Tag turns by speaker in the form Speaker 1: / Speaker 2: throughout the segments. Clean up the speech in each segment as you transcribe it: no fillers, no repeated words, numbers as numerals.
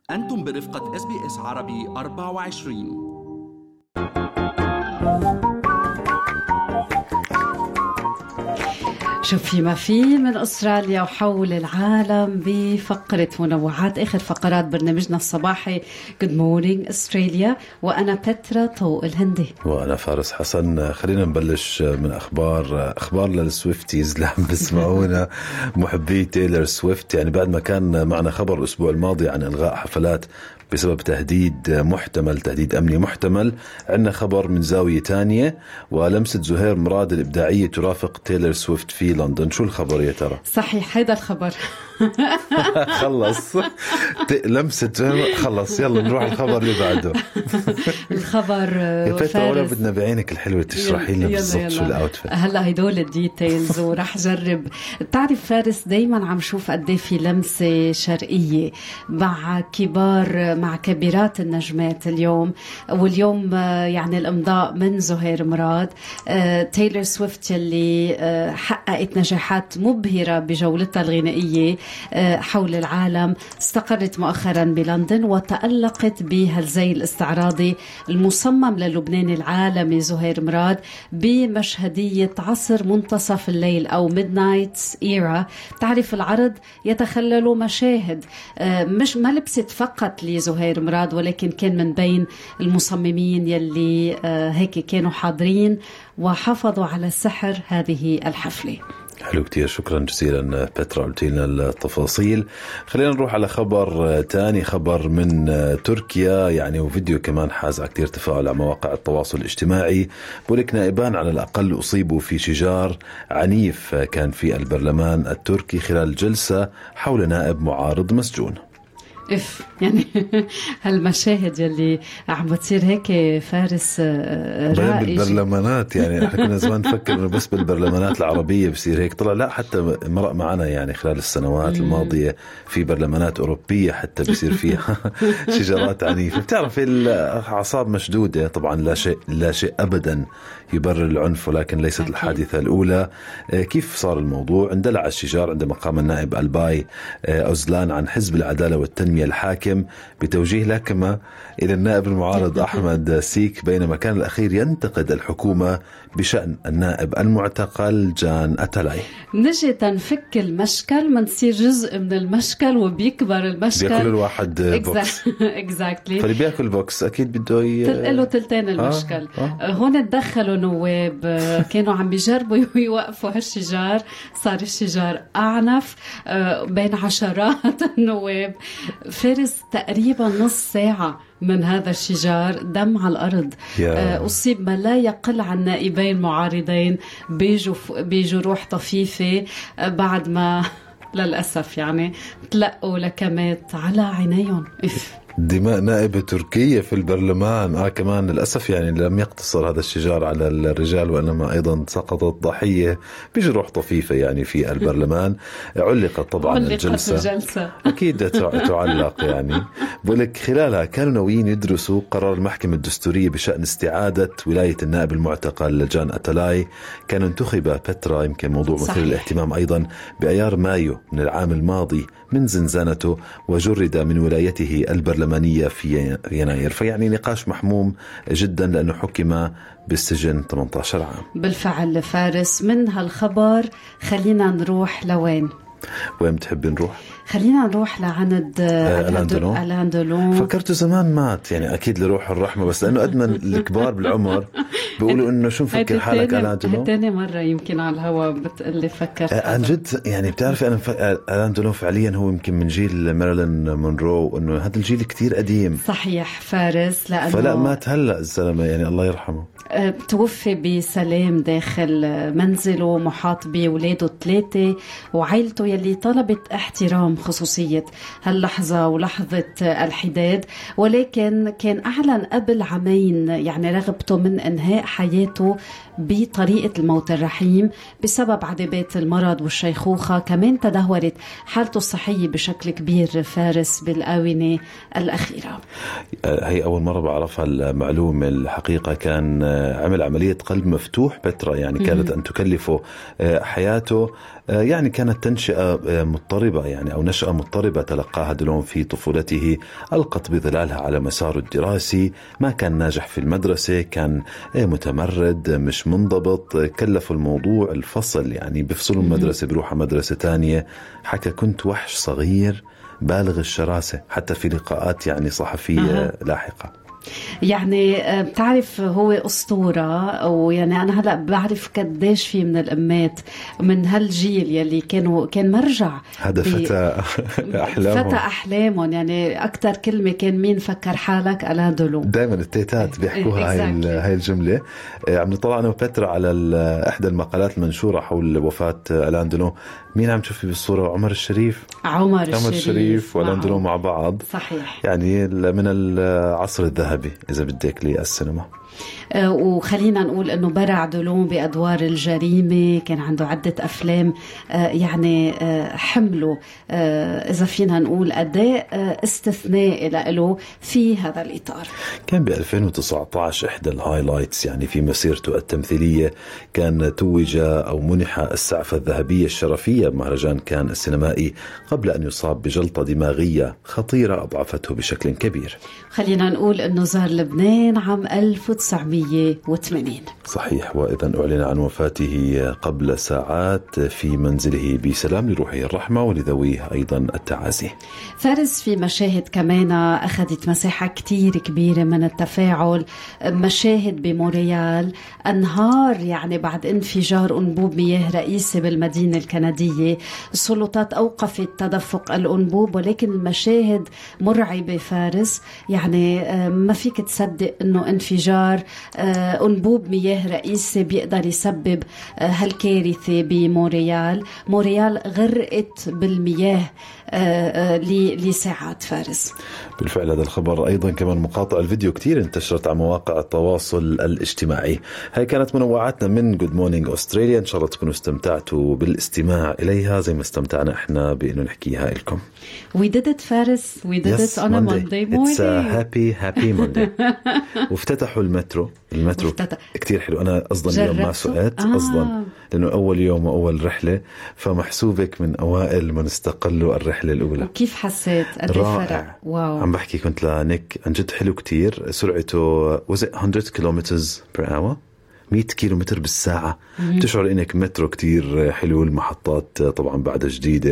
Speaker 1: أنتم برفقة SBS عربي 24.
Speaker 2: شوفي ما في من أستراليا وحول العالم بفقرة منوعات آخر فقرات برنامجنا الصباحي Good Morning Australia. وأنا بترا طوق الهندي
Speaker 3: وأنا فارس حسن. خلينا نبلش من أخبار للسويفتيز اللي عم بسمعونا محبي تايلر سويفت. يعني بعد ما كان معنا خبر الأسبوع الماضي عن إلغاء حفلات بسبب تهديد أمني محتمل، عندنا خبر من زاوية تانية، ولمسة زهير مراد الإبداعية ترافق تايلر سويفت في لندن. شو الخبر يا ترى؟
Speaker 2: صحيح هذا الخبر.
Speaker 3: خلص لمسة زهير، خلص يلا نروح الخبر اللي بعده.
Speaker 2: الخبر
Speaker 3: فارس بدنا بعينك الحلوة تشرحي لنا بالضبط شو الأوتفيت.
Speaker 2: هلا هيدول الديتيلز وراح جرب. تعرف فارس دايما عم شوف قديه في لمسة شرقية مع كبيرات النجمات اليوم. واليوم يعني الإمضاء من زهير مراد. تايلر سويفت يلي حققت نجاحات مبهرة بجولتها الغنائية حول العالم، استقرت مؤخرا بلندن وتألقت بهالزي الاستعراضي المصمم للبنان العالمي زهير مراد بمشهدية عصر منتصف الليل أو Midnight Era. تعرف العرض يتخلل مشاهد مش ما لبست فقط لزهير مراد، ولكن كان من بين المصممين يلي هيك كانوا حاضرين وحافظوا على سحر هذه الحفلة.
Speaker 3: حلو كتير، شكرا جزيلا بترا، قلت لنا التفاصيل. خلينا نروح على خبر تاني، خبر من تركيا يعني، وفيديو كمان حاز على كتير تفاعل على مواقع التواصل الاجتماعي. بقولك نائبان على الأقل أصيبوا في شجار عنيف كان في البرلمان التركي خلال جلسة حول نائب معارض مسجون.
Speaker 2: يعني هالمشاهد يلي عم بتصير هيك فارس رائج
Speaker 3: بالبرلمانات. يعني احنا كنا زمان نفكر انه بس بالبرلمانات العربية بصير هيك، طلع لا، حتى مرق معنا يعني خلال السنوات الماضية في برلمانات أوروبية حتى بصير فيها شجرات عنيفة. بتعرف الأعصاب مشدودة طبعا، لا شيء أبدا يبرر العنف، ولكن ليست الحادثة الأولى. كيف صار الموضوع؟ اندلع الشجار عندما قام النائب ألباي أوزلان عن حزب العدالة والتنمية الحاكم بتوجيه لكمة إلى النائب المعارض أحمد سيك، بينما كان الأخير ينتقد الحكومة بشأن النائب المعتقل جان أتلاي.
Speaker 2: نجي تنفك المشكل منصير جزء من المشكل وبيكبر المشكل.
Speaker 3: بيأكل الواحد بوكس
Speaker 2: exactly.
Speaker 3: فاللي بيأكل بوكس أكيد بده
Speaker 2: له تلتين المشكل. هون تدخلوا نواب كانوا عم بيجربوا يوقفوا هالشجار، صار الشجار أعنف بين عشرات النواب. فارس تقريبا نص ساعة من هذا الشجار دم على الأرض. أصيب ما لا يقل عن نائبين معارضين بجروح طفيفة بعد ما للأسف يعني تلقوا لكمات على عينيهم.
Speaker 3: دماء نائبة تركية في البرلمان. كمان للأسف يعني لم يقتصر هذا الشجار على الرجال، وإنما أيضا سقطت ضحية بجروح طفيفة يعني في البرلمان. علقت طبعا الجلسة أكيد تعلق يعني. بقولك خلالها كانوا ناويين يدرسوا قرار المحكمة الدستورية بشأن استعادة ولاية النائب المعتقل جان أتلاي. كان انتخب بترا، يمكن موضوع مثير للاهتمام أيضا، بأيار مايو من العام الماضي من زنزانته، وجرد من ولايته البرلمانية في يناير. فيعني نقاش محموم جدا لأنه حكم بالسجن 18 عام.
Speaker 2: بالفعل فارس. من هالخبر خلينا نروح لوين
Speaker 3: بتحب نروح؟
Speaker 2: خلينا نروح لعند ألان دولون.
Speaker 3: فكرته زمان مات يعني، أكيد لروح الرحمة، بس لأنه أدمن الكبار بالعمر بيقولوا إنه شو مفكر حالك ألان دولون.
Speaker 2: تاني مرة يمكن على الهواء بتقلي فكرت
Speaker 3: عن جد يعني. بتعرفي أنا ألان دولون فعليا هو يمكن من جيل ماريلين مونرو، وإنه هذا الجيل كتير قديم.
Speaker 2: صحيح فارس، لأنه
Speaker 3: فلا مات هلأ الزلمة يعني، الله يرحمه.
Speaker 2: توفي بسلام داخل منزله محاط بولاده 3 وعائلته يلي طلبت احترام خصوصية هاللحظة ولحظة الحداد. ولكن كان أعلن قبل عامين يعني رغبته من إنهاء حياته بطريقة الموت الرحيم بسبب عذابات المرض والشيخوخة. كمان تدهورت حالته الصحية بشكل كبير فارس بالآونة الأخيرة.
Speaker 3: هي أول مرة بعرفها المعلومة الحقيقة. كان عمل عملية قلب مفتوح بترا يعني، كانت أن تكلفه حياته يعني كانت تنشئة مضطربة يعني أو نشأة مضطربة تلقاها دولون في طفولته، ألقت بظلالها على مساره الدراسي. ما كان ناجح في المدرسة، كان متمرد مش منضبط، كلفوا الموضوع الفصل، يعني بفصلوا المدرسة بروح مدرسة تانية. حكى كنت وحش صغير بالغ الشراسة، حتى في لقاءات يعني صحفية لاحقة.
Speaker 2: يعني بتعرف هو أسطورة، ويعني أنا هلأ بعرف قديش في من الأمات من هالجيل يلي كان مرجع.
Speaker 3: هذا فتى أحلامهم،
Speaker 2: فتى أحلامهم. يعني أكتر كلمة كان مين فكر حالك ألان دولون.
Speaker 3: دائما التيتات بيحكوها هاي الجملة. عم نطلع أنا وبترا على إحدى المقالات المنشورة حول وفاة ألان دولون. مين عم تشوفي بالصورة؟ عمر الشريف.
Speaker 2: عمر الشريف
Speaker 3: وألان دولون مع بعض.
Speaker 2: صحيح. يعني
Speaker 3: من العصر الذهبي إذا بدك للسينما.
Speaker 2: وخلينا نقول أنه برع دولون بأدوار الجريمة، كان عنده عدة أفلام يعني حمله إذا فينا نقول أداء استثنائي له في هذا الإطار.
Speaker 3: كان ب2019 إحدى الهايلايتس يعني في مسيرته التمثيلية، كان توج أو منح السعفة الذهبية الشرفية بمهرجان كان السينمائي قبل أن يصاب بجلطة دماغية خطيرة أضعفته بشكل كبير.
Speaker 2: خلينا نقول أنه زار لبنان عام 1980.
Speaker 3: صحيح. وإذا أعلن عن وفاته قبل ساعات في منزله بسلام، لروحه الرحمة ولذويه أيضا التعازي.
Speaker 2: فارس، في مشاهد كمان أخذت مساحة كتير كبيرة من التفاعل، مشاهد بمونريال أنهار يعني بعد انفجار أنبوب مياه رئيسي بالمدينة الكندية. السلطات أوقفت تدفق الأنبوب، ولكن المشاهد مرعبة فارس. يعني ما فيك تصدق أنه انفجار أنبوب مياه رئيسي بيقدر يسبب هالكارثة بمونريال. مونريال غرقت بالمياه لساعات فارس.
Speaker 3: بالفعل هذا الخبر أيضا كمان مقاطع الفيديو كتير انتشرت على مواقع التواصل الاجتماعي. هاي كانت منوعاتنا من Good Morning Australia. إن شاء الله تكونوا استمتعتوا بالاستماع إليها زي ما استمتعنا إحنا بأنه نحكيها لكم.
Speaker 2: We did it فارس. We did it on a Monday morning.
Speaker 3: It's a happy Monday. وافتتحوا المترو كتير حلو. أنا أصلا اليوم ما سقت أصلا لأنه أول يوم وأول رحلة، فمحسوبك من أوائل من استقلوا الرحلة الأولى.
Speaker 2: وكيف حسيت؟
Speaker 3: رائع. واو. عم بحكي كنت لانك عن جد حلو كتير. سرعته 100 kilometers per hour، 100 كيلومتر بالساعة. تشعر إنك مترو كتير حلو. المحطات طبعا بعدها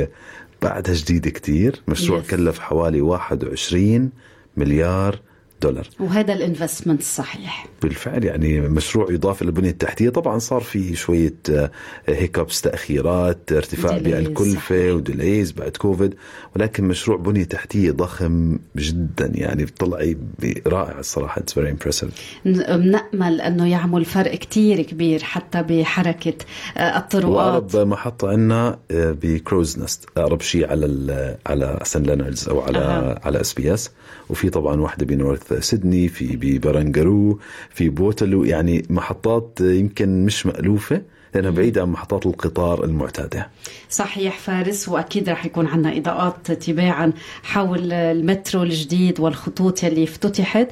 Speaker 3: جديدة كتير. مشروع كلف حوالي 21 مليار دولار،
Speaker 2: وهذا الانفستمنت الصحيح.
Speaker 3: بالفعل يعني مشروع يضاف إلى البنية التحتية. طبعا صار فيه شوية هيكابس، تأخيرات، ارتفاع بالكلفة وديليز بعد كوفيد، ولكن مشروع بنية تحتية ضخم جدا. يعني بتطلعي رائع الصراحة. It's very impressive.
Speaker 2: نأمل أنه يعمل فرق كتير كبير حتى بحركة الطرقات.
Speaker 3: وأقرب محطة عنا بكروز نست، أقرب شيء على سان ليناردز أو على SBS. وفي طبعا واحدة بنورث سيدني، في ببرنغارو، في بوتلو. يعني محطات يمكن مش مألوفة لأنها بعيدة عن محطات القطار المعتادة.
Speaker 2: صحيح فارس. وأكيد رح يكون عنا إضاءات تباعا حول المترو الجديد والخطوط اللي افتتحت.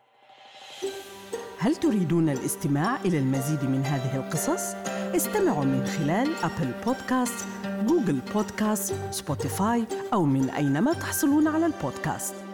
Speaker 4: هل تريدون الاستماع إلى المزيد من هذه القصص؟ استمعوا من خلال أبل بودكاست، جوجل بودكاست، سبوتيفاي، أو من أينما تحصلون على البودكاست.